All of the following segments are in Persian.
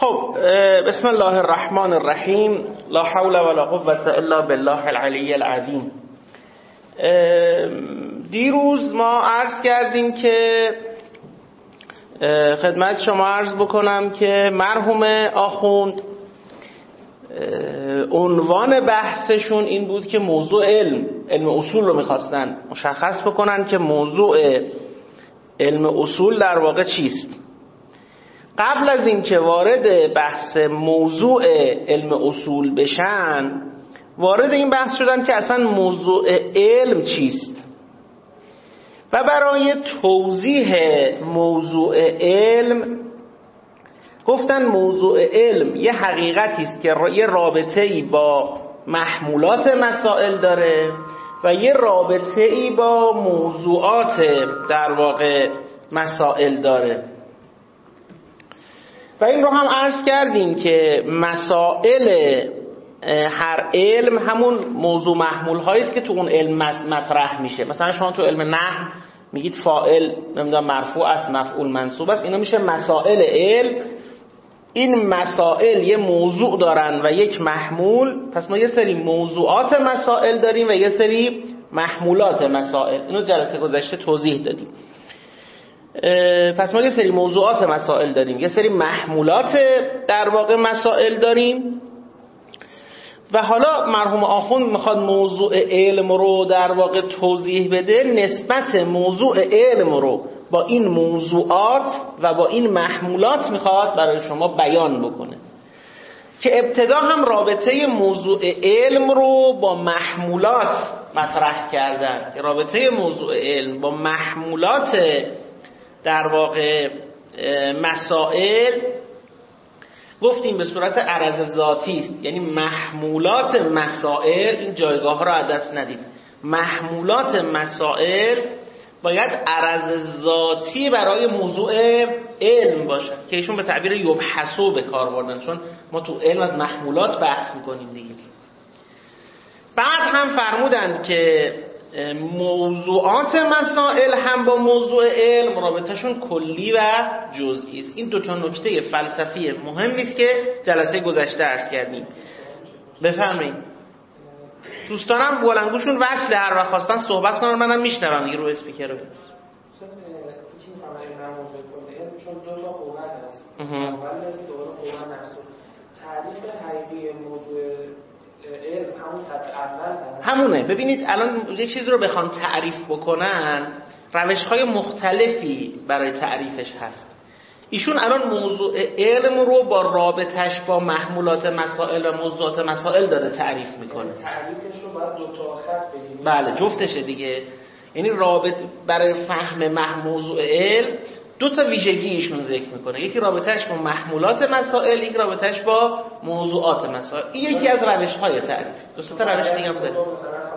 خب بسم الله الرحمن الرحیم. لا حول ولا قوة الا بالله العلی العظیم. دیروز ما عرض کردیم که خدمت شما عرض بکنم که مرحوم آخوند عنوان بحثشون این بود که موضوع علم اصول رو میخواستن مشخص بکنن که موضوع علم اصول در واقع چیست. قبل از اینکه وارد بحث موضوع علم اصول بشن وارد این بحث شدن که اصلا موضوع علم چیست و برای توضیح موضوع علم گفتن موضوع علم یه حقیقتی است که یه رابطه‌ای با محمولات مسائل داره و یه رابطه‌ای با موضوعات در واقع مسائل داره. و این رو هم عرض کردیم که مسائل هر علم همون موضوع محمول هایی است که تو اون علم مطرح میشه. مثلا شما تو علم نحو میگید فاعل نمیدونم مرفوع است، مفعول منصوب است، اینا میشه مسائل علم. این مسائل یه موضوع دارن و یک محمول. پس ما یه سری موضوعات مسائل داریم و یه سری محمولات مسائل. اینو جلسه گذشته توضیح دادیم. پس ما یه سری موضوعات مسائل داریم، یه سری محمولات در واقع مسائل داریم. و حالا مرحوم آخوند میخواد موضوع علم رو در واقع توضیح بده، نسبت موضوع علم رو با این موضوعات و با این محمولات میخواد برای شما بیان بکنه که ابتدا هم رابطه موضوع علم رو با محمولات مطرح کردن. رابطه موضوع علم با محمولات در واقع مسائل گفتیم به صورت عرض ذاتی است، یعنی محمولات مسائل. این جایگاه ها رو از دست ندید. محمولات مسائل باید عرض ذاتی برای موضوع علم باشن که ایشون به تعبیر یبحثو به کار بردن، چون ما تو علم از محمولات بحث میکنیم دیگه. بعد هم فرمودن که موضوعات مسائل هم با موضوع علم رابطهشون کلی و جزئی است. این دو تا نکته فلسفی مهمی است که جلسه گذشته عرض کردیم. بفرمایید. دوستانم بلندگوشون وصله، هر وقت خواستن صحبت کنن منم میشنوم دیگه رو اسپیکر رو. چون دو تا قوت هست. اول از دوباره قوت نفس. تعریف حقیقی موضوع علم همون خط اول همونه. ببینید الان یه چیز رو بخوان تعریف بکنن روش‌های مختلفی برای تعریفش هست. ایشون الان موضوع علم رو با رابطش با محمولات مسائل و موضوعات مسائل داره تعریف میکنه. تعریفش رو باید دو تا خط بگیریم. بله جفتشه دیگه. یعنی برای فهم موضوع علم دو تا ویژگی ایشون ذکر میکنه. یکی رابطش با محمولات مسائل، یکی رابطش با موضوعات مسائل. این یکی از روش‌های تعریف. دو تا روش دیگه هم داره.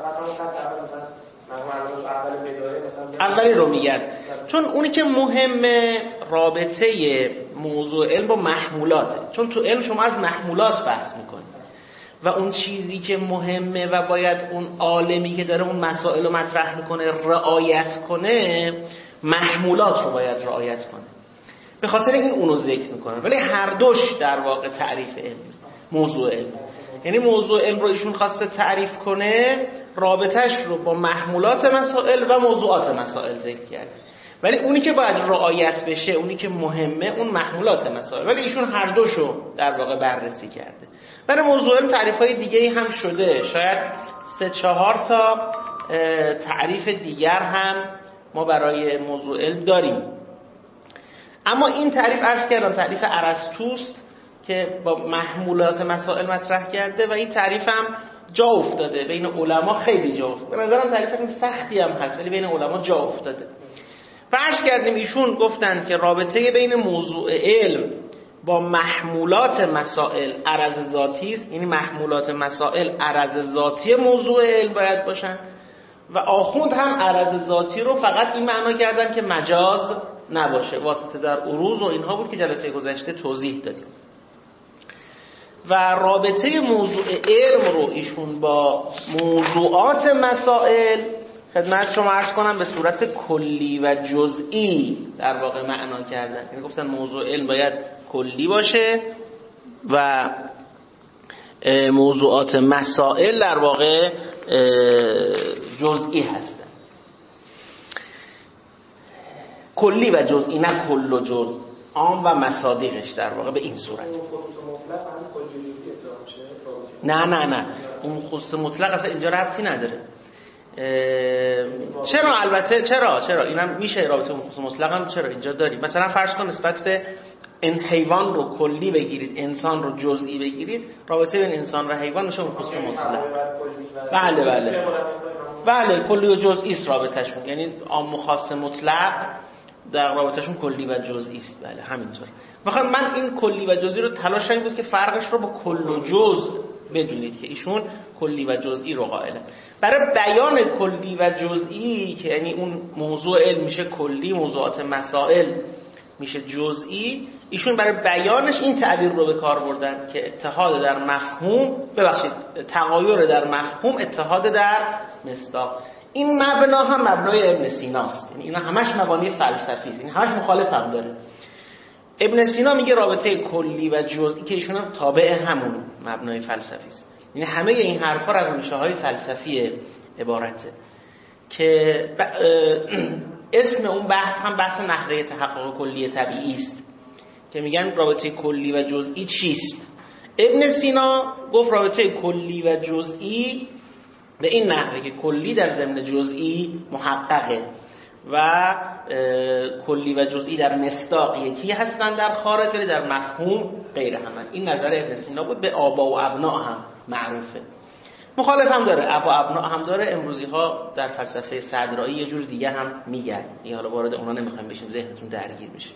اولی رو میگن چون اونی که مهمه رابطه موضوع علم با محمولاته. چون تو علم شما از محمولات بحث میکنی و اون چیزی که مهمه و باید اون عالمی که داره اون مسائل رو مطرح میکنه رعایت کنه، محمولات رو باید رعایت کنه. به خاطر این اونو ذکر میکنه. ولی هر دوش در واقع تعریف علم موضوع علم، یعنی موضوع علم رو ایشون خواسته تعریف کنه، رابطش رو با محمولات مسائل و موضوعات مسائل ذکر کرده. ولی اونی که باید رعایت بشه، اونی که مهمه، اون محمولات مسائل. ولی ایشون هر دوشو در واقع بررسی کرده. برای موضوع علم تعریف‌های دیگه‌ای هم شده. شاید 3-4 تا تعریف دیگر هم ما برای موضوع علم داریم. اما این تعریف عرض کردم تعریف ارسطوست که با محمولات مسائل مطرح کرده و این تعریف هم جا افتاده بین علما، خیلی جا افتاده. به نظرم تعریف خیلی سختی هم هست ولی بین علما جا افتاده. فرض کردیم ایشون گفتن که رابطه بین موضوع علم با محمولات مسائل عرض ذاتی است، یعنی محمولات مسائل عرض ذاتی موضوع علم باید باشن. و آخوند هم عرض ذاتی رو فقط این معنا کردن که مجاز نباشه، واسطه در عروض و اینها بود که جلسه گذشته توضیح دادیم. و رابطه موضوع علم رو ایشون با موضوعات مسائل خدمت شما عرض کنم به صورت کلی و جزئی در واقع معنا کردن. یعنی گفتن موضوع علم باید کلی باشه و موضوعات مسائل در واقع جزئی هستن. کلی و جزئی، نه کل و جز، عام و مصادیقش در واقع به این صورت. نه اون خصوص مطلق اصلا اینجا ربطی نداره. چرا؟ البته چرا اینم میشه رابطه اون خصوص مطلق هم چرا اینجا داریم. مثلا فرض کن نسبت به این حیوان رو کلی بگیرید، انسان رو جزئی بگیرید، رابطه بین انسان و حیوان میشه اون خصوص مطلق. بله کلی و جزئی است رابطه‌شون، یعنی عام و خاص مطلق در رابطه‌شون کلی و جزئی است. بله همینطور. میخوام من این کلی و جزئی رو تلاش کنم که فرقش رو با کل و جز بدونید که ایشون کلی و جزئی رو قائله. برای بیان کلی و جزئی که یعنی اون موضوع علم میشه کلی، موضوعات مسائل میشه جزئی، ایشون برای بیانش این تعبیر رو به کار بردن که اتحاد در مفهوم، تغایر در مفهوم، اتحاد در مصداق. این مبنا هم مبنای ابن سیناست، یعنی اینا همش مبانی فلسفی است، این همش مخالف هم داره. ابن سینا میگه رابطه کلی و جزئی که ایشون هم تابع همون مبنای فلسفی است، یعنی همه این حرفا از ریشه‌های فلسفی عبارته که اسم اون بحث هم بحث نحوه تحقق کلی طبیعی است که میگن رابطه کلی و جزئی چیست. ابن سینا گفت رابطه کلی و جزئی به این نحوه که کلی در ضمن جزئی محققه و کلی و جزئی در مصداق یکی هستن در خارج، ولی در مفهوم غیر همن. این نظر ابن سینا بود، به آبا و ابنا هم معروفه. مخالف هم داره، ابا و ابنا هم داره. امروزی ها در فلسفه صدرایی یه جور دیگه هم میگن، این حالا وارد اونا نمیخوایم بشیم، ذهنتون درگیر میشه.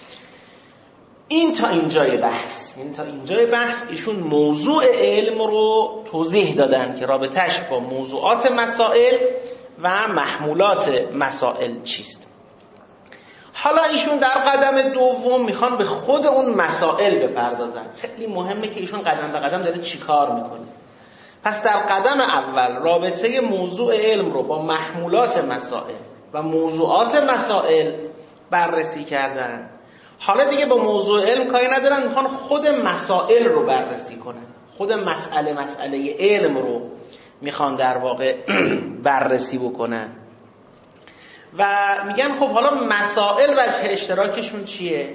این تا اینجای بحث، یعنی تا اینجای بحث ایشون موضوع علم رو توضیح دادن که رابطش با موضوعات مسائل و محمولات مسائل چیست. حالا ایشون در قدم دوم میخوان به خود اون مسائل بپردازن. خیلی مهمه که ایشون قدم به قدم داره چی کار میکنه. پس در قدم اول رابطه موضوع علم رو با محمولات مسائل و موضوعات مسائل بررسی کردن. حالا دیگه با موضوع علم کاری ندارن، میخوان خود مسائل رو بررسی کنن، خود مسئله علم رو میخوان در واقع بررسی بکنن و میگن خب حالا مسائل وجه اشتراکشون چیه؟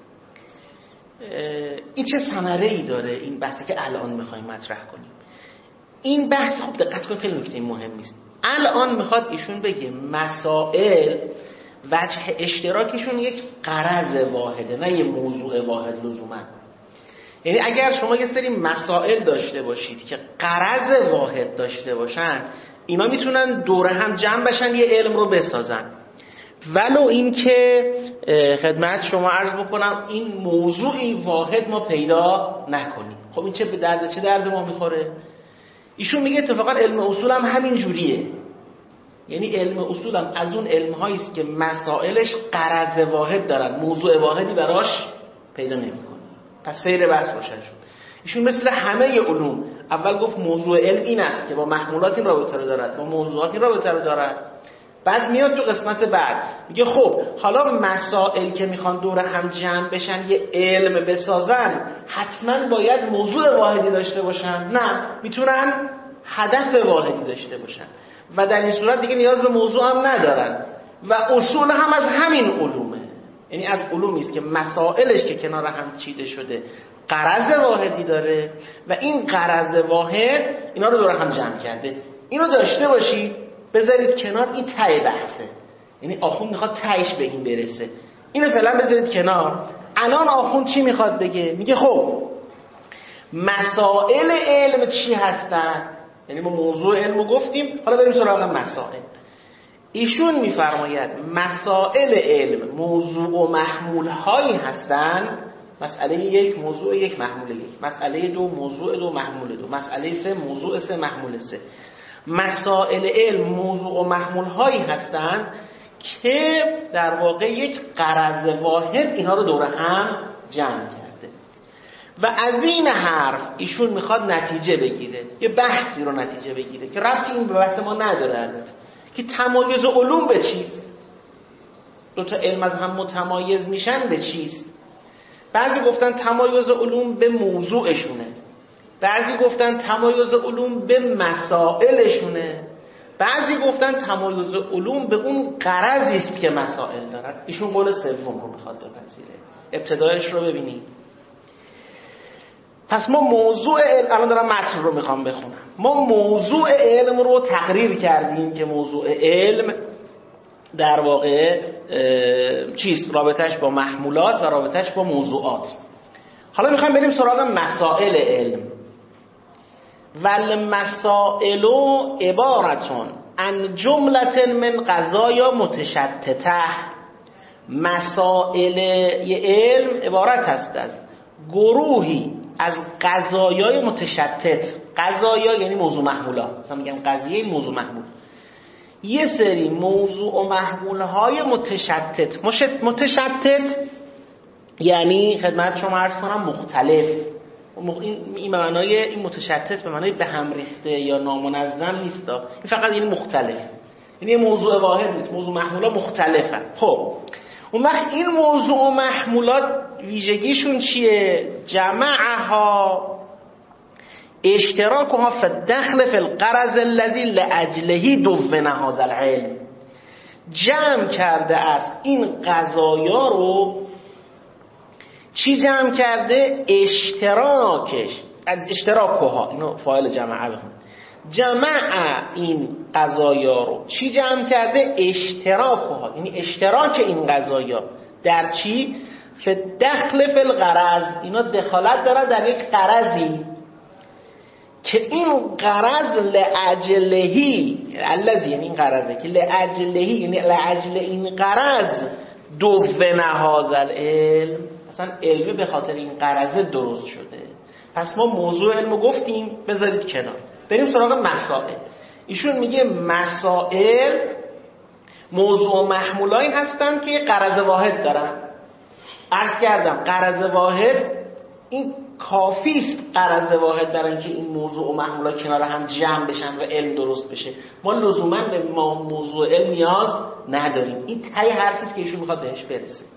این چه ثمره‌ای داره این بحثی که الان میخوایم مطرح کنیم. این بحث خب دقت کن خیلی نکته مهمی است. الان میخواد ایشون بگه مسائل وجه اشتراکشون یک غرض واحده، نه یه موضوع واحد لزوما. یعنی اگر شما یه سری مسائل داشته باشید که غرض واحد داشته باشن، اینا میتونن دوره هم جمع بشن یه علم رو بسازن. ولو این که خدمت شما عرض بکنم این موضوعی واحد ما پیدا نکنیم. خب این چه درد ما میخوره؟ ایشون میگه اتفاقا علم اصول هم همین جوریه. یعنی علم اصول هم از اون علم‌هایی است که مسائلش غرض واحد دارن، موضوع واحدی براش پیدا نمی‌کنه. پس سیر بحث روشن شد. ایشون مثل همه علوم اول گفت موضوع علم این است که با محمولات این رابطه رو دارد، با موضوعات این رابطه رو دارد. بعد میاد تو قسمت بعد میگه خب حالا مسائل که میخوان دور هم جمع بشن یه علم بسازن حتما باید موضوع واحدی داشته باشن؟ نه، میتونن هدف واحدی داشته باشن و در این صورت دیگه نیاز به موضوع هم ندارن و اصول هم از همین علومه. یعنی از علومی است که مسائلش که کنار هم چیده شده غرض واحدی داره و این غرض واحد اینا رو دور هم جمع کرده. اینو داشته باشید، بذارید کنار، این ته بحثه. یعنی آخوند میخواد تهش به این برسه. اینو فعلا بذارید کنار. الان آخوند چی میخواد بگه؟ میگه خب مسائل علم چی هستن؟ یعنی ما موضوع علم رو گفتیم، حالا بریم سراغ مسائل. ایشون میفرماید مسائل علم موضوع و محمول هایی هستن. مسئله یک موضوع یک محمول یک، مسئله دو موضوع دو محمول دو، مسئله سه موضوع سه محمول سه. مسائل علم موضوع و محمول هایی هستند که در واقع یک غرض واحد اینها رو دور هم جمع کرده و از این حرف ایشون میخواد نتیجه بگیره، یه بحثی رو نتیجه بگیره که ربطی این به بحث ما نداره که تمایز علوم به چیست، دو تا علم از هم متمایز میشن به چیست. بعضی گفتن تمایز علوم به موضوعشونه، بعضی گفتن تمایز علوم به مسائلشونه، بعضی گفتن تمایز علوم به اون غرضی است که مسائل دارن. ایشون قول سوم رو میخواد بپذیره. ابتدایش رو ببینید. پس ما موضوع علم، الان دارم متن رو میخوام بخونم، ما موضوع علم رو تقریر کردیم که موضوع علم در واقع چیست؟ رابطش با محمولات و رابطش با موضوعات. حالا میخوایم بریم سراغ مسائل علم. والمسائل عبارتون عن جملة من قضایا متشتته. مسائل علم عبارت هست از گروهی از قضایای متشتت. قضایا یعنی موضوع محمولا، مثلا میگم قضیه موضوع محمول، یه سری موضوع و محمولهای متشتت. متشتت یعنی خدمت شما عرض کنم مختلف. این به معنای این متشتت به معنای به هم ریخته یا نامنظم نیست، این فقط یعنی مختلف، یعنی موضوع واحد نیست، موضوع محمولا مختلفن. خب اون وقت این موضوع و محمولات ویژگیشون چیه؟ جمعها اشتراکها فی الدخل فی الغرض الذی لاجله دون هذا العلم. جمع کرده است این قضایا رو. چی جمع کرده؟ اشتراکها، اینو فاعل جمعه بخونید. جمع این قضایا رو چی جمع کرده؟ اشتراکها، یعنی اشتراک این قضایا در چی؟ فی دخل فی الغرض. اینا دخالت دارن در یک غرضی که این غرض لاجلهی الذی، یعنی این غرضه که لاجلهی یعنی لاجل این غرض دون هذا العلم، مثلا علم به خاطر این غرضه درست شده. پس ما موضوع علمو گفتیم، بذارید کنار، بریم سراغ مسائل. ایشون میگه مسائل موضوع و محمولایی هستن که یه غرض واحد دارن. عرض کردم غرض واحد این کافی است، غرض واحد دارن که این موضوع و محمولا کنار هم جمع بشن و علم درست بشه. ما لزوما به موضوع علم نیاز نداریم. این تای حرفی است که ایشون میخواد بهش برسه.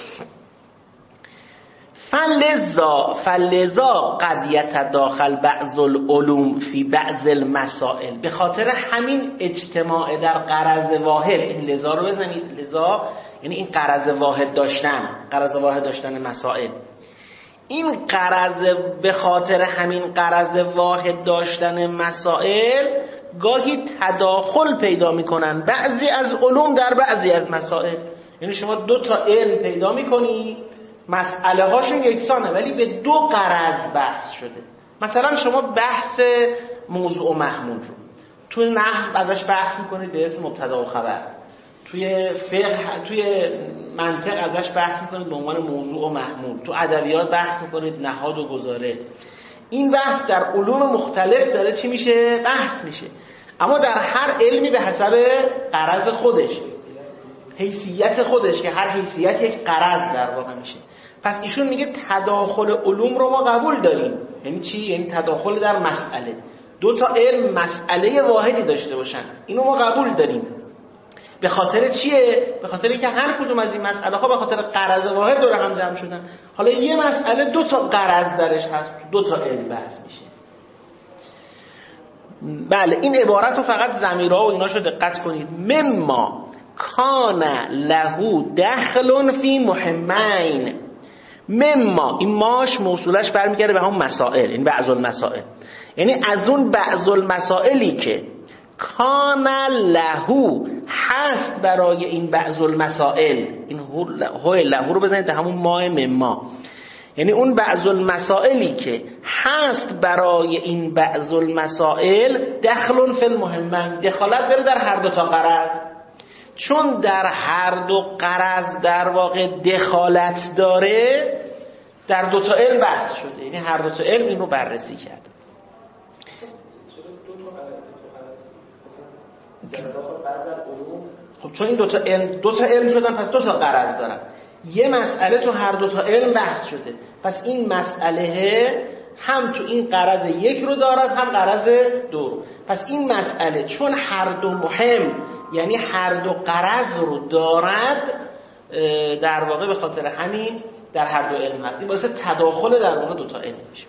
فلذا قد یتداخل بعض العلوم فی بعض المسائل. به خاطر همین اجتماع در غرض واحد، این لذا رو بزنید، لذا یعنی این غرض واحد داشتن، غرض واحد داشتن مسائل. این غرض، به خاطر همین غرض واحد داشتن مسائل گاهی تداخل پیدا میکنن بعضی از علوم در بعضی از مسائل. یعنی شما دو تا علم پیدا میکنی مسئله هاشون یکسانه ولی به دو غرض بحث شده. مثلا شما بحث موضوع و محمول رو توی نحو ازش بحث میکنید به اسم مبتدا و خبر، توی فقه، توی منطق ازش بحث میکنید به عنوان موضوع و محمول، تو ادبیات بحث میکنید نهاد و گزاره. این بحث در علوم مختلف داره چی میشه؟ بحث میشه، اما در هر علمی به حسب غرض خودش، حیثیت خودش، که هر حیثیت یک غرض در واقع میشه. پس ایشون میگه تداخل علوم رو ما قبول داریم. یعنی چی؟ یعنی تداخل در مسئله، دو تا علم مسئله واحدی داشته باشن، اینو ما قبول داریم. به خاطر چیه؟ به خاطر اینکه هر کدوم از این مسئله ها به خاطر غرض واحد دور هم جمع شدن. حالا یه مسئله دو تا غرض درش هست، دو تا علم بحث میشه. بله، این عبارت رو فقط ضمیرها و ایناشو دقت کنید. مما کان له دخل فی مهمین. مما، این ماش موصولش برمیگرده به هم مسائل، این بعض المسائل، یعنی از اون بعض المسائلی که کان له هست برای این بعض المسائل، این هو له رو بزنید به همون ماه مما، یعنی اون بعض المسائلی که هست برای این بعض المسائل دخل فی المهمین، دخالت داره در هر دو تا غرض. چون در هر دو غرض در واقع دخالت داره، در دو تا علم بحث شده، یعنی هر دو تا علم این رو بررسی کرد. خب چون این دو تا علم شدن، پس دو تا غرض دارن. یه مسئله تو هر دو تا علم بحث شده، پس این مسئله هم تو این غرض یک رو دارد، هم غرض دو رو. پس این مسئله چون هر دو مهم، یعنی هر دو غرض رو دارد، در واقع به خاطر همین در هر دو علم هست. این باعث تداخل در واقع دو تا علم میشه.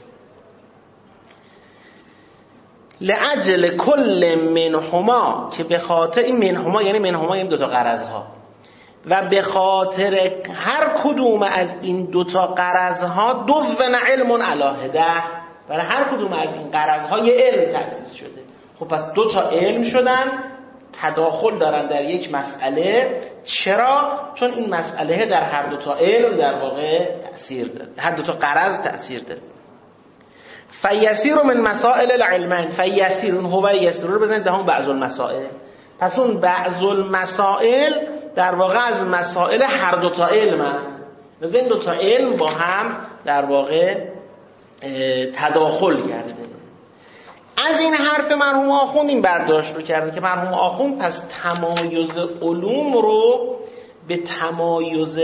لعجل کل منهما، که به خاطر این منهما یعنی منهما یعنی دو تا غرضها، و به خاطر هر کدوم از این دو تا غرضها دون علم علاهده، برای هر کدوم از این غرضها یه علم تأسیس شده. خب پس دو تا علم شدن، تداخل دارن در یک مسئله. چرا؟ چون این مسئله در هر دو تا علم در واقع تأثیر داره، هر دو تا غرض تأثیر داره. فیسیر من مسائل العلمین، فیسیر اون هو یسیر رو بزنید به همون بعض المسائل. پس اون بعض المسائل در واقع از مسائل هر دو تا علم هست. لذا این دو تا علم با هم در واقع تداخل کرده. از این حرف مرحوم آخوند این برداشت رو کردن که مرحوم آخوند پس تمایز علوم رو به تمایز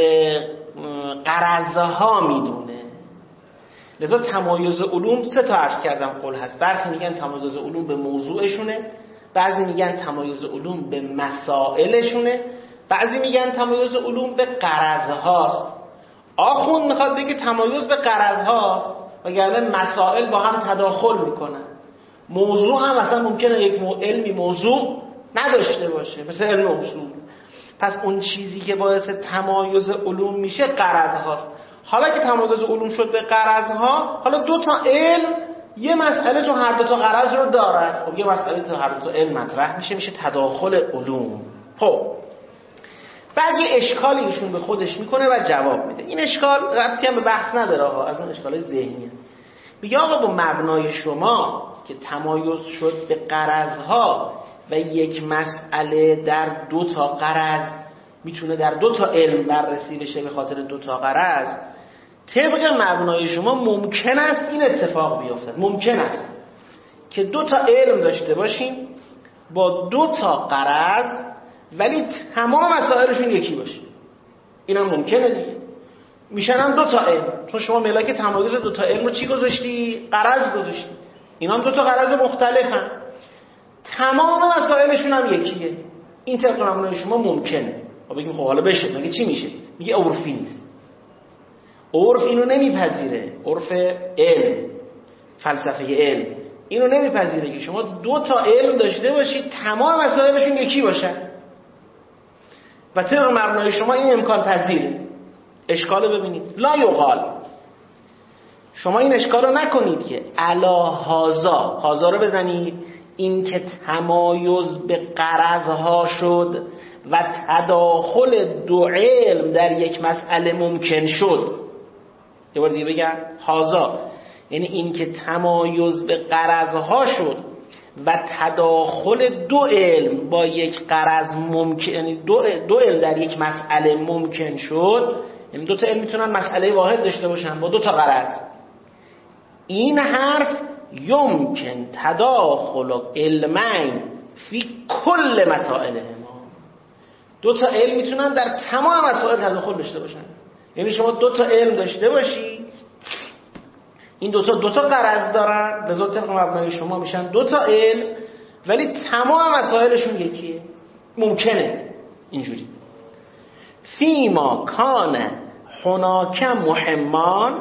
غرضها میدونه. لذا تمایز علوم سه تا عرض کردم قول هست. برخی میگن تمایز علوم به موضوعشونه، بعضی میگن تمایز علوم به مسائلشونه، بعضی میگن تمایز علوم به غرضهاست. آخوند میخواد بگه تمایز به غرضهاست، وگرنه مسائل با هم تداخل میکنن. موضوع هم اصلا ممکنه یک علمی موضوع نداشته باشه، مثل علم اصول. پس اون چیزی که باعث تمایز علوم میشه غرضهاست. حالا که تمایز علوم شد به غرضها، حالا دو تا علم یه مسئله تو هر دو تا غرض رو دارد. خب یه مسئله تو هر دو تا علم مطرح میشه تداخل علوم. خب بعد یه اشکالی ایشون به خودش میکنه و جواب میده. این اشکال ربطی هم به بحث نداره، از اون اشکالای ذهنیه. میگه آقا با مبنای شما که تمایز شد به غرضها و یک مسئله در دو تا غرض میتونه در دو تا علم بررسی بشه به خاطر دو تا غرض، طبق مبنای شما ممکن است این اتفاق بیفتد. ممکن است که دو تا علم داشته باشیم با دو تا غرض ولی تمام مسائلشون یکی باشه. اینم ممکنه دیگه، میشن هم دو تا علم. چون شما ملاک تمایز دو تا علم رو چی گذاشتی؟ غرض گذاشتی. اینا هم دو تا غرض مختلفن، تمام مسائلشون هم یکیه. این طبق مبنای شما ممکنه. ما بگیم خب حالا بشه، مگه چی میشه؟ میگه عرفی نیست. عرف اینو نمیپذیره. عرف علم، فلسفه علم اینو نمیپذیره که شما دو تا علم داشته باشید تمام مسائلشون یکی باشن. و طبق مبنای شما این امکان پذیره. اشکال ببینید. لا یقال، شما این اشکال رو نکنید که علا هازا رو بزنید، این که تمایز به غرضها شد و تداخل دو علم در یک مسئله ممکن شد. یه بار دیگه بگم، هازا یعنی این که تمایز به غرضها شد و تداخل دو علم با یک غرض ممکن، یعنی دو علم در یک مسئله ممکن شد. یعنی دو تا علم میتونن مسئله واحد داشته باشن با دو تا غرض. این حرف یمکن تداخل علمین فی کل مسائل ما. دو تا علم میتونن در تمام مسائل تداخل داشته باشن. یعنی شما دو تا علم داشته باشی، این دو تا غرض دارن، به ذات مبنای شما میشن دو تا علم ولی تمام مسائلشون یکیه. ممکنه اینجوری. فیما کان هناک مهمان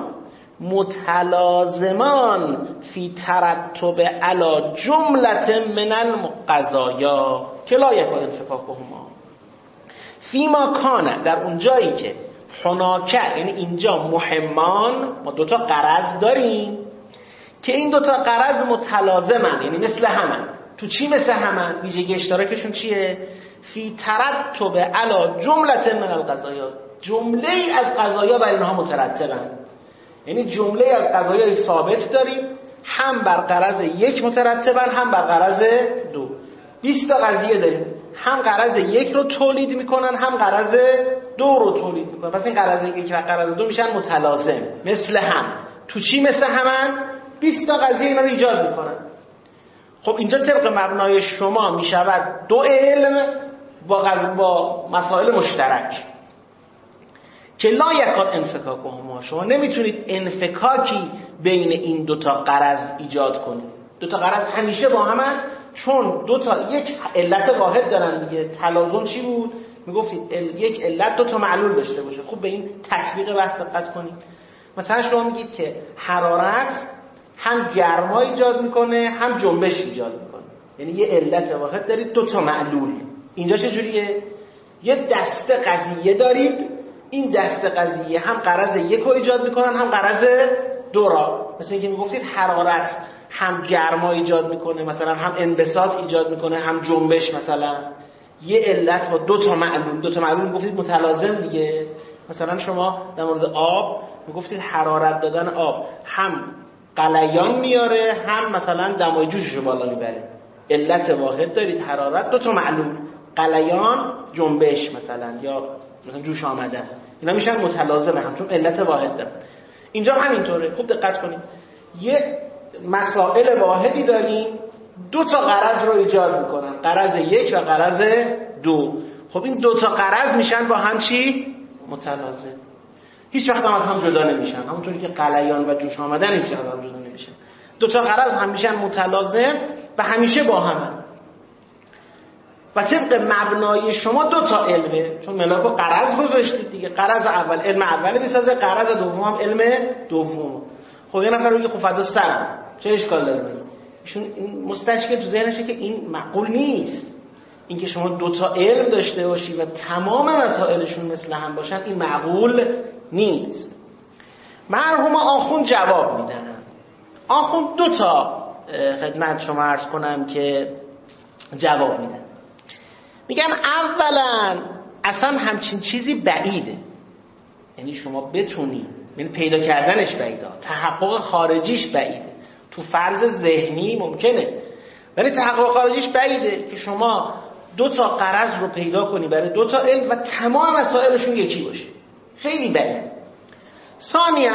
متلازمان فی ترتب علی جملة من القضایا که لا یکاد انفکاکهما. فیما کان، در اون جایی که هناک یعنی اینجا مهمان، ما دوتا غرض داریم که این دوتا غرض متلازمن، یعنی مثل همن. تو چی مثل همن؟ ویژگی اشتراکشون چیه؟ فی ترتب علی جملة من القضایا، جمله ای از قضایا بر اینها مترتبن. یعنی جمله از قضایای ثابت داریم، هم بر غرض یک مترتبن هم بر غرض دو. 20 تا قضیه داریم، هم غرض یک رو تولید میکنن هم غرض دو رو تولید میکنن. پس این غرض یک و غرض دو میشن متلازم، مثل هم. تو چی مثل همن؟ 20 تا قضیه اینا رو ایجاد میکنن. خب اینجا طبق مبنای شما میشود دو علم با مسائل مشترک که لا یکاد انفکاکهما. شما نمیتونید انفکاکی بین این دوتا غرض ایجاد کنید. دوتا غرض همیشه با همن، چون دوتا یک علت واحد دارن دیگه. تلازم چی بود؟ میگفتید یک علت دو تا معلول داشته باشه. خوب به این تطبیق بحث دقت کنید. مثلا شما میگید که حرارت هم گرما ایجاد میکنه هم جنبش ایجاد میکنه، یعنی یه علت واحد دارید دو تا معلول. اینجا چه جوریه؟ یه دسته قضیه دارید، این دسته قضیه هم غرض یک رو ایجاد میکنن هم غرض دو را. مثلا اینکه میگفتید حرارت هم گرما ایجاد میکنه، مثلا هم انبساط ایجاد میکنه هم جنبش. مثلا یه علت با دو تا معلول میگفتید متلازم دیگه. مثلا شما در مورد آب میگفتید حرارت دادن آب هم غلیان میاره هم مثلا دمای جوشش رو بالا میبره. علت واحد دارید حرارت، دو تا معلول غلیان جنبش مثلا یا مثلا جوش آمدن، اینا میشن متلازمه هم چون علت واحد دارن. اینجا هم همینطوره. خوب دقت کنید. یه مسائل واحدی داریم دو تا غرض رو ایجاد میکنن، غرض یک و غرض دو. خب این دو تا غرض میشن با هم چی؟ متلازم. هیچ وقت هم از هم جدا نمیشن، همونطوری که غلیان و جوش آمدن هیچ وقت هم جدا نمیشن. دو تا غرض هم میشن متلازم و همیشه با هم. و طبق مبنای شما دو تا علمه، چون ملاک و غرض گذاشتید دیگه. غرض اول علم اول میسازه، غرض دوم هم علم دوم. خب یه نفر بگه خب فدا سرم، چه اشکال داره؟ ایشون مستشکل تو ذهنشه که این معقول نیست. اینکه شما دو تا علم داشته باشی و تمام مسائلشون مثل هم باشن، این معقول نیست. مرحوم آخوند جواب میدن. آخوند دو تا خدمت شما عرض کنم که جواب میدن. میگن اولا اصلا همچین چیزی بعیده، یعنی شما بتونی، یعنی پیدا کردنش بعیده، تحقق خارجیش بعیده. تو فرض ذهنی ممکنه ولی تحقق خارجیش بعیده که شما دو تا غرض رو پیدا کنی برای دو تا علم و تمام مسائلشون یکی باشه. خیلی بعید. ثانیاً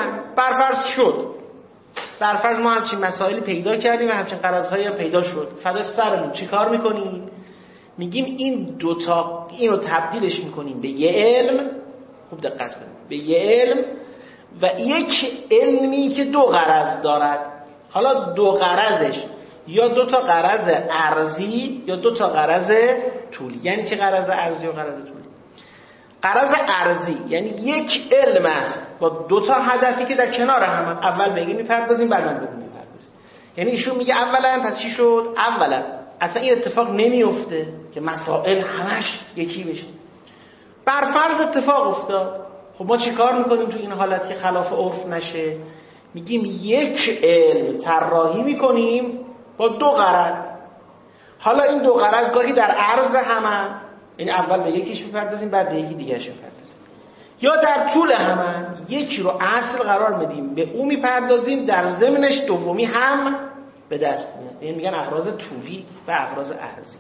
برفرض ما همچین مسائلی پیدا کردیم و همچین غرضهایی هم پیدا شد. فدا سرمون چی کار میکنیم؟ میگیم این دوتا اینو تبدیلش میکنیم به یه علم. خوب دقت کنیم، به یه علم و یک علمی که دو غرض دارد. حالا دو غرضش یا دو تا غرض ارضی یا دو تا غرض طولی. یعنی چه غرض ارضی و غرض طولی؟ غرض ارضی یعنی یک علم است با دو تا هدفی که در کنار هم، اول به این میپردازیم بعد هم به اون میپردازیم. یعنی ایشون میگه اولا پس چی شد؟ اولا اصلا این اتفاق نمیفته که مسائل همش یکی بشه. برفرض اتفاق افتاد، خب ما چی کار میکنیم تو این حالت که خلاف عرف نشه؟ میگیم یک علم طراحی میکنیم با دو غرض. حالا این دو غرض گاهی در عرض همه، یعنی اول به یکیش میپردازیم بعد به یکی دیگه‌اش میپردازیم، یا در طول همه یکی رو اصل قرار میدیم به اون میپردازیم، در ضمنش دومی هم به دست میاد. یعنی میگن اغراض طولی و اغراض ارضی.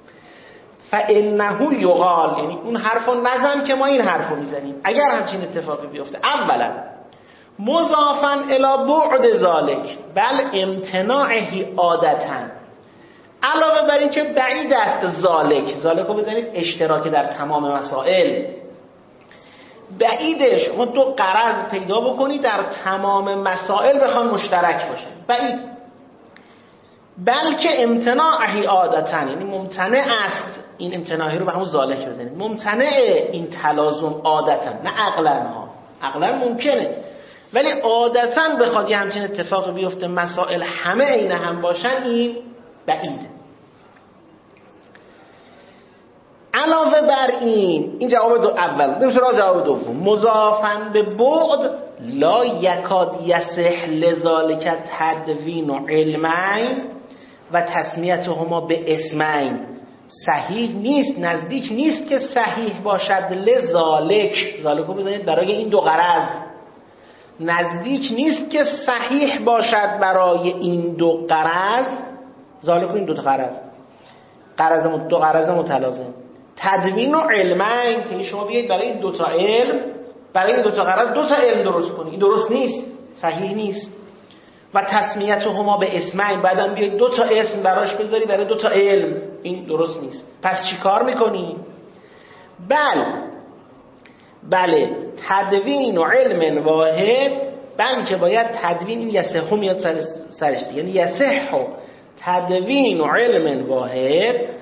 فانه یقال، یعنی اون حرفو نزن که ما این حرفو میزنیم. اگر همچین اتفاقی بیفته، اولا مضافا الی بعد ذالک بل امتناعه عادتا، علاوه بر این که بعید است ذالک رو بزنید اشتراک در تمام مسائل، بعیدش شما دو غرض پیدا بکنید در تمام مسائل بخوان مشترک باشن، بعید. بلکه امتناعه عادتا، یعنی ممتنع است. این امتناعی رو به همون ذالک بزنید. ممتنع این تلازم عادتا، نه عقلا ها. عقلا ممکنه ولی عادتا بخواد یه همچین اتفاق بیفته مسائل همه عین هم باشن، این بعیده. علاوه بر این جواب دو اول. بریم سراغ جواب دوم. مضافاً به بعد لا یکاد یصح لذالک تدوین علمین و تسمیتهما به اسمین. صحیح نیست، نزدیک نیست که صحیح باشد لذالک، ذالکو بزنید برای این دو غرض، نزدیک نیست که صحیح باشد برای این دو غرض، ذالکو این دو غرض، دو غرض متلازم، تدوین و علمین، که شما بیایید برای این دو تا علم، برای این دو تا غرض دو تا علم درست کنید، این درست نیست، صحیح نیست. و تسمیتهما به اسمین، بعدم بیایید دو تا اسم براش بذاری برای دو تا علم، این درست نیست. پس چی کار میکنی؟ بله تدوین و علم واحد، بلکه باید تدوین، این یصح میاد سرش دیگه، یعنی یصح تدوین و علم واحد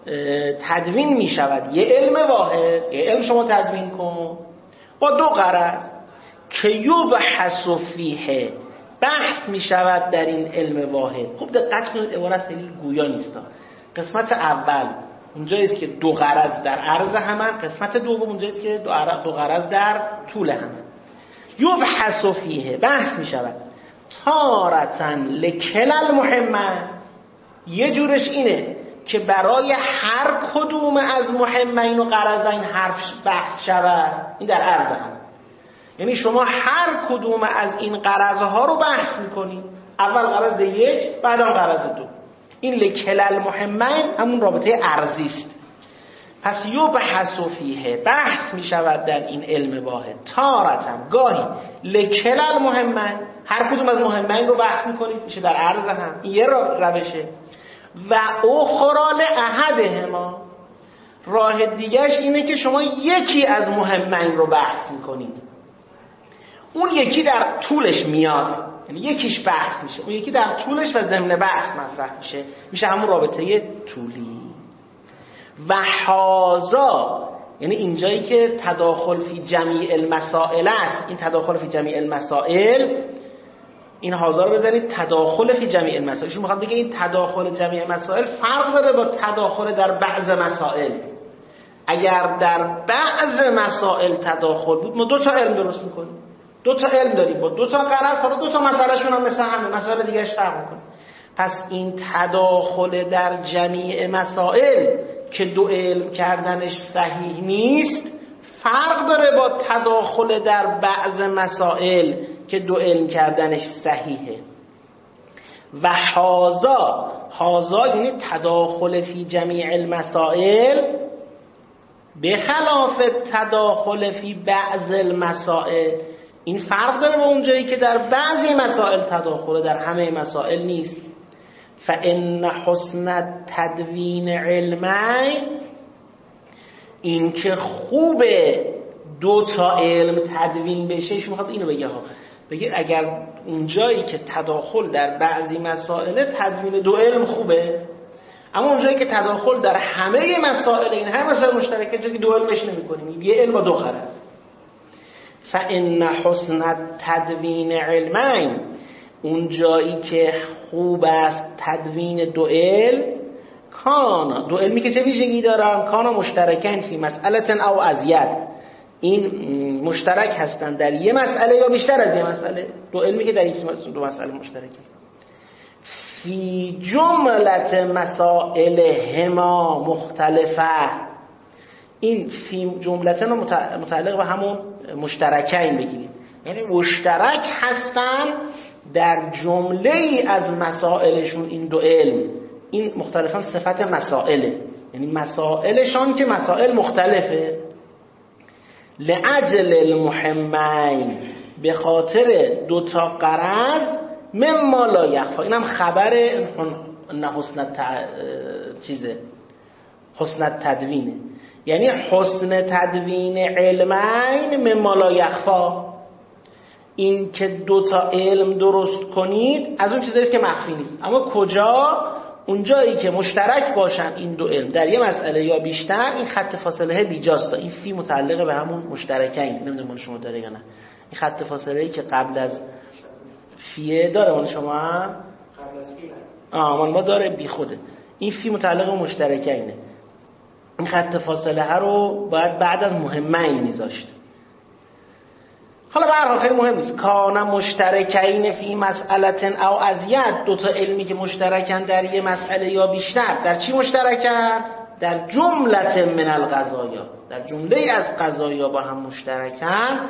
تدوین می شود یه علم واحد، یه علم شما تدوین کن با دو غرض که یبحث فیه، بحث می شود در این علم واحد. خوب دقت کنید عبارت خیلی گویا نیست. قسمت اول اونجاییست که دو غرض در عرض همن، قسمت دوم اونجاییست که دو غرض در طول همن. یبحث فیه، بحث می شود تارةً لکل المهمه، یه جورش اینه که برای هر کدوم از مهمین و غرضین حرف بحث شود، این در عرض هم. یعنی شما هر کدوم از این غرضها رو بحث میکنید، اول غرض یک بعد هم غرض دو. این لکل المهمین همون رابطه ارضی است. پس یبحث فیه، بحث میشود در این علم واحد تارةً گاهی لکل المهمین، هر کدوم از مهمین رو بحث میکنید، میشه در عرض هم، این یه روشه. و اخری لاحدهما، راه دیگهش اینه که شما یکی از مهمین رو بحث میکنید، اون یکی در طولش میاد، یعنی یکیش بحث میشه، اون یکی در طولش و ضمن بحث مطرح میشه همون رابطه طولی. و هذا، یعنی اینجایی که تداخل فی جمیع المسائل است، این تداخل فی جمیع المسائل، این هازا رو بزنید تداخل فی جمیع المسائل. ایشون میخواد بگه این تداخل جمیع مسائل فرق داره با تداخل در بعض مسائل. اگر در بعض مسائل تداخل بود، ما 2 تا علم درست میکنیم، 2 تا علم داریم با 2 تا غرض، حالا 2 تا مسئله شون هم مثل همه مسائل دیگه‌اش فرق میکنه. پس این تداخل در جمیع مسائل که 2 علم کردنش صحیح نیست، فرق داره با تداخل در بعض مسائل که 2 علم کردنش صحیحه. و هازا یعنی تداخل فی جمیع المسائل به خلاف تداخل فی بعض المسائل، این فرق داره با اونجایی که در بعضی مسائل تداخل، در همه مسائل نیست. فإن حسن تدوین علمی، این که خوبه 2 تا علم تدوین بشه، ایشون میخواد اینو بگه بگه اگر اونجایی که تداخل در بعضی مسائل، تدوین 2 علم خوبه، اما اونجایی که تداخل در همه مسائل، این همه مسائل مشترکه، جایی که 2 علمش نمی‌کنیم، یه علم با 2 غرض. فإن حسن تدوین علمین، اون جایی که خوب است تدوین 2 علم، کانا 2 علمی که چه ویژگی دارن؟ کانا مشترکین فی مسئله او ازید، این مشترک هستن در یه مسئله یا بیشتر از یه مسئله. 2 علمی که در یک 2 مسئله مشترکه. فی جملت مسائل هما مختلفه، این فی جملتن رو متعلق به همون مشترکین بگیریم، یعنی مشترک هستن در جمله ای از مسائلشون این 2 علم. این مختلفا صفت مسائله، یعنی مسائلشان که مسائل مختلفه. لعجل المهمین، به خاطر 2 تا غرض، مما لا یخفا، اینم خبر نه حسن تدوینه، یعنی حسن تدوین علمین مما لا یخفا، این که 2 تا علم درست کنید از اون چیزاییست که مخفی نیست. اما کجا؟ اونجایی که مشترک باشن این 2 علم در یه مسئله یا بیشتر، این خط فاصله بیجاست. این فی متعلق به همون مشترکین، نمیدونم مال شما داره یا نه. این خط فاصله‌ای که قبل از فیه داره مال شما؟ قبل از فیه مال ما داره، بی خوده. این فی متعلق به مشترکینه. این خط فاصله ها رو باید بعد از مهمین میذاشت. حالا به هر حال خیلی مهم نیست. کان مشترکین فی مسئله او ازید، 2 تا علمی که مشترکن در یه مسئله یا بیشتر، در چی مشترکن؟ در جملت من القضایا، در جمله از قضایا با هم مشترکن.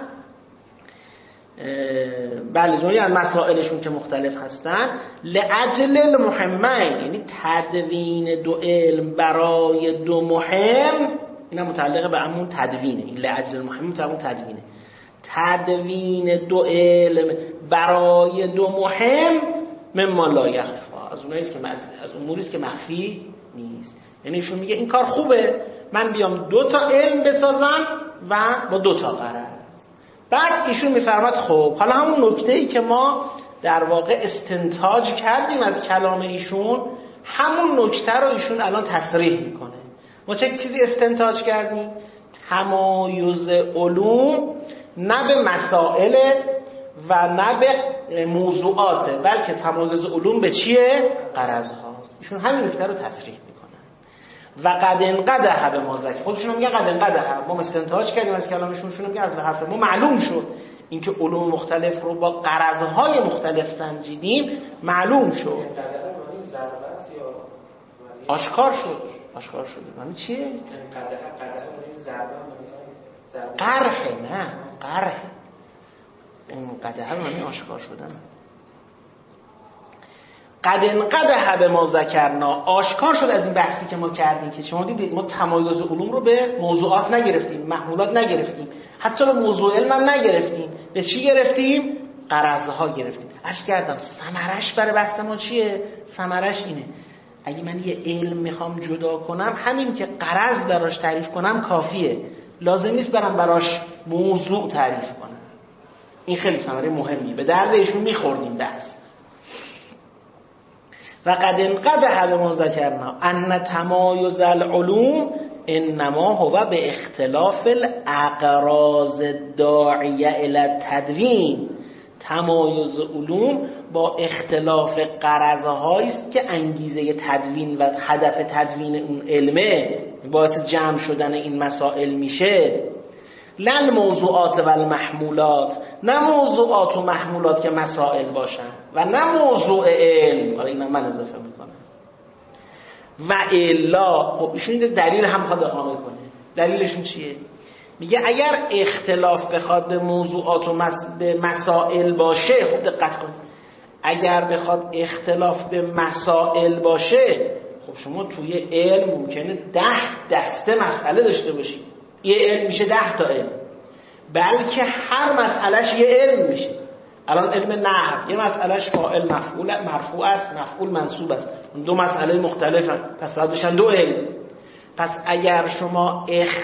بله، جمله از مسائلشون که مختلف هستن. لعجل المهمین، یعنی تدوین 2 علم برای 2 مهم، اینا متعلق به همون تدوینه. این لعجل المهم متعلق به تدوینه. تدوین 2 علم برای 2 مهم مما لا یخفا، از اوناییست که از اموریست که مخفی نیست. یعنی ایشون میگه این کار خوبه، من بیام 2 تا علم بسازم و با 2 تا غرض. بعد ایشون میفرماد خب حالا همون نکته‌ای که ما در واقع استنتاج کردیم از کلام ایشون، همون نکته رو ایشون الان تصریح میکنه. ما چه چیزی استنتاج کردیم؟ تمایز علوم نه به مسائل و نه به موضوعاته، بلکه تمایز علوم به چیه؟ غرض هاست. ایشون همین نکته رو تصریح میکنن. و قد انقدح به ما ذکر، خودشون میگن قد انقدح، ما استنتاج کردیم از کلامشون، شون میگن از حرف ما معلوم شد اینکه علوم مختلف رو با غرضهای مختلف سنجیدیم، معلوم شد، آشکار شد. آشکار شده معنی چیه؟ قرحه، نه قرح، این قدحه معنی آشکار شدن. قد انقدح به ما ذکرنا، آشکار شد از این بحثی که ما کردیم که شما دیدید ما تمایز علوم رو به موضوعات نگرفتیم، محمولات نگرفتیم، حتی به موضوع علم هم نگرفتیم. به چی گرفتیم؟ غرضها گرفتیم. عرض کردم ثمرش برای بحث ما چیه؟ ثمرش اینه اگه من یه علم میخوام جدا کنم، همین که غرض براش تعریف کنم کافیه، لازم نیست برم براش موضوع تعریف کنم. این خیلی ثمره مهمی، به درد ایشون میخوردیم بحث. و قد انقدح به ما ذکرنا ان تمایز العلوم انما هو به اختلاف الاغراض الداعیه الی التدوین. تمایز علوم با اختلاف غرضهایی است که انگیزه تدوین و هدف تدوین اون علمه، باعث جمع شدن این مسائل میشه. لل موضوعات و المحمولات، نه موضوعات و محمولات که مسائل باشن و نه موضوع علم. حالا اینا من اضافه میکنم. و الا، خب ایشون دلیل هم خواهد اقامه کنه. دلیلشون چیه؟ میگه اگر اختلاف بخواد به موضوعات و به مسائل باشه، خوب دقت کن، اگر بخواد اختلاف به مسائل باشه، خب شما توی علم ممکنه 10 دسته مسئله داشته باشید. یه علم میشه 10 تا علم، بلکه هر مسئلهش یه علم میشه. الان علم نحو یه مسئلهش فاعل مفعول مرفوع است، مفعول منصوب است، اون دو مسئله مختلفن، پس باید بشن 2 علم. پس اگر شما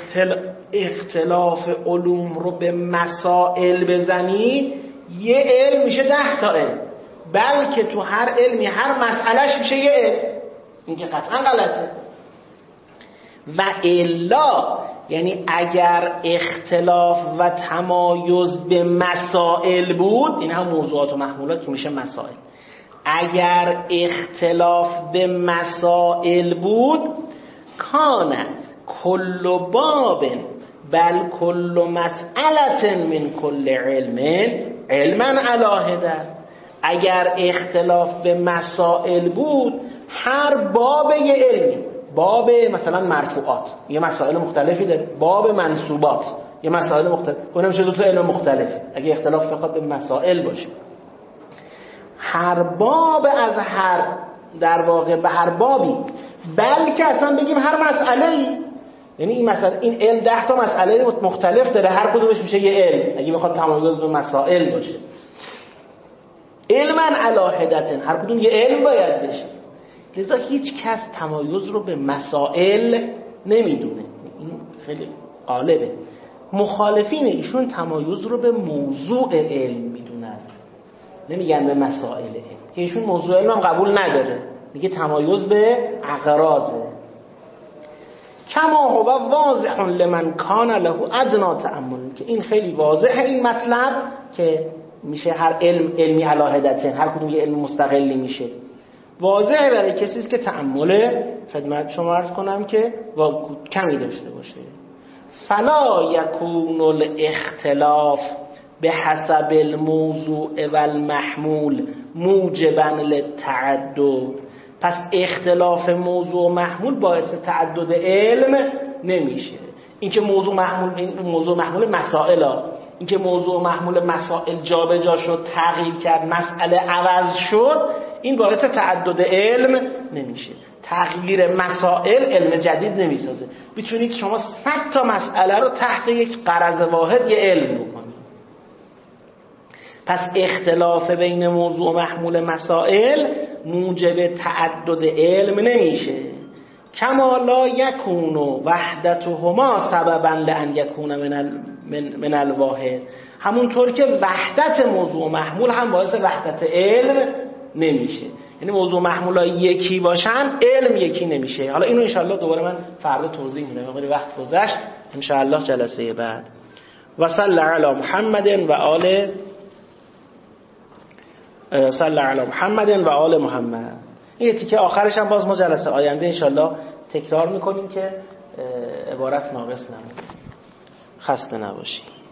اختلاف علوم رو به مسائل بزنی، یه علم میشه 10 تا علم، بلکه تو هر علمی هر مسئلهش میشه یه علم. این که قطعا غلطه. و الا یعنی اگر اختلاف و تمایز به مسائل بود، این هم موضوعات و محمولات که میشه مسائل، اگر اختلاف به مسائل بود، کان کل باب بل کل مسئله من کل علم علما علاهده. اگر اختلاف به مسائل بود، هر باب یه علمی، باب مثلا مرفوعات یه مسائل مختلفی داره، باب منصوبات یه مسائل مختلف، اونم میشه 2 تا علم مختلف اگه اختلاف بخواد به مسائل باشه. هر باب از هر، در واقع به هر بابی، بلکه اصلا بگیم هر مسئله‌ای، یعنی این مسئله، این علم 10 تا مسئله مختلف داره، هر کدومش میشه یه علم اگه بخواد تمایز به مسائل باشه. علما علاهدتن، هر کدوم یه علم باید بشه. لذا هیچ کس تمایز رو به مسائل نمیدونه، این خیلی غالبه. مخالفین ایشون تمایز رو به موضوع علم میدونن، نمیگن به مسائل علم، که ایشون موضوع علم هم قبول نداره، میگه تمایز به اغراضه. کما هو واضح لمن کان له ادنا تأمل، که این خیلی واضحه این مطلب که میشه هر علمی علاهدتن، هر کدوم یه علم مستقلی میشه. واضحه برای کسی که تأمل، خدمت شما عرض کنم که کمی داشته باشه. فلا یکون الاختلاف بحسب الموضوع و المحمول موجبا للتعدد. پس اختلاف موضوع و محمول باعث تعدد علم نمیشه. اینکه موضوع محمول مسائل ها، اینکه موضوع محمول مسائل جابجا شد، تغییر کرد، مسئله عوض شد، این باعث تعدد علم نمیشه. تغییر مسائل علم جدید نمیسازه. میتونید شما 100 تا مسئله رو تحت یک غرض واحد یه علم بکنید. پس اختلاف بین موضوع و محمول مسائل موجب تعدد علم نمیشه. کما لا یکون وحدتهما سببا لان یکون من الواحد، همونطور که وحدت موضوع و محمول هم باعث وحدت علم نمیشه. یعنی موضوع محمولا یکی باشن علم یکی نمیشه. حالا اینو انشالله دوباره من فردا توضیح میدم، مقداری وقت گذشت، انشالله جلسه بعد. و صلی علی محمد و آل صلی علی محمد و آل محمد. این تیکه آخرش هم باز ما جلسه آینده انشالله تکرار میکنیم که عبارت ناقص نمونه. خسته نباشی.